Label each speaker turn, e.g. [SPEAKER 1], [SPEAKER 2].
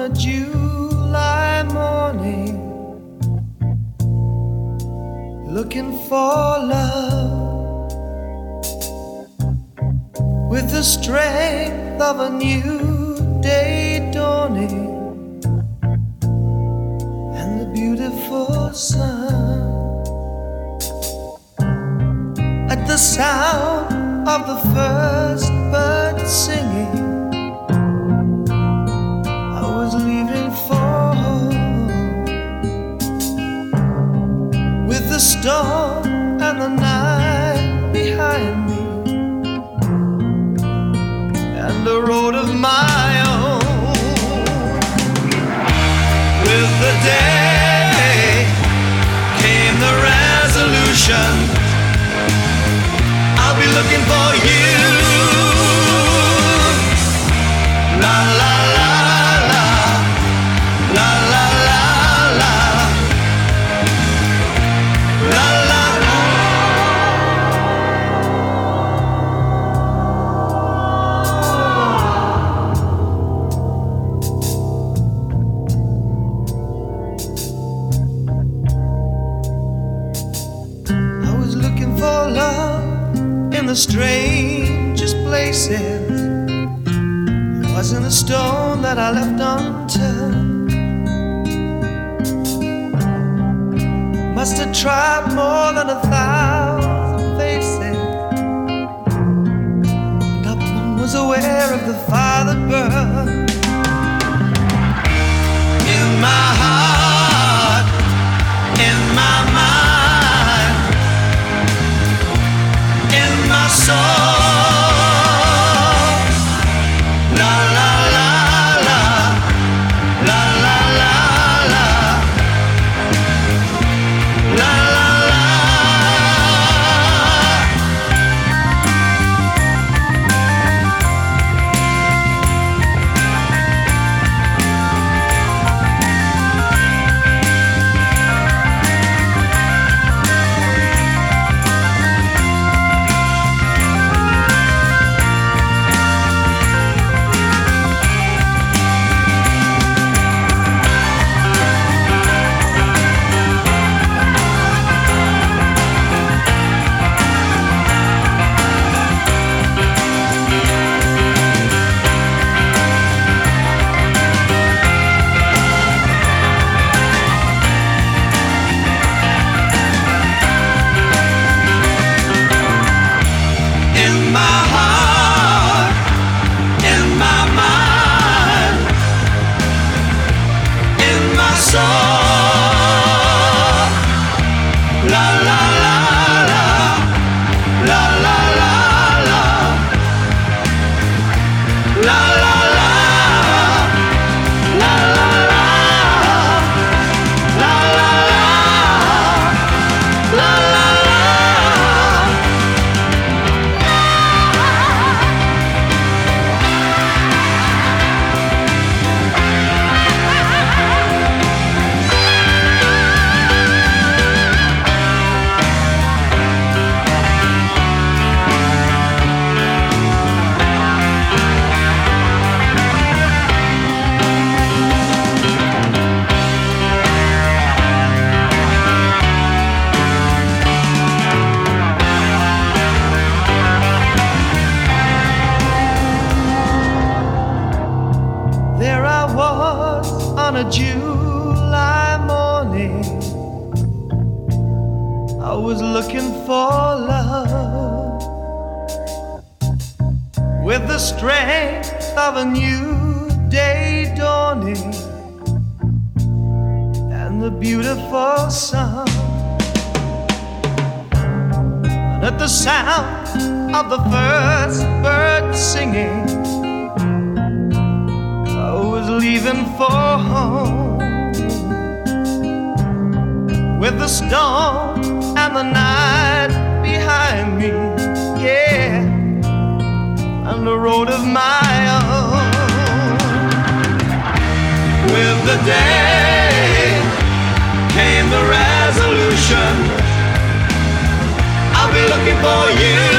[SPEAKER 1] a July morning, looking for love with the strength of a new day dawning and the beautiful sun. At the sound of the first bird singing, I was leaving for home, with the storm and the night behind me, and a road of my own. With the day came the resolution, I'll be looking for you. La la la la, la la la la, la la la. I was looking for love in the strangest places. It wasn't a stone that I left unturned. Must have tried more than 1,000 faces. Not one was aware of the fire that burned in my heart, in my mind, in my soul. La la la la, la la la la, la la la. In my heart, in my mind, in my soul. La la la la, la la la la, la la la, la la la, la la la, la la la. There I was on a July morning, I was looking for love with the strength of a new day dawning and the beautiful sun. And at the sound of the first bird singing, I was leaving for home, with the storm and the night behind me, yeah, and a road of my own. With the day came the resolution, I'll be looking for you.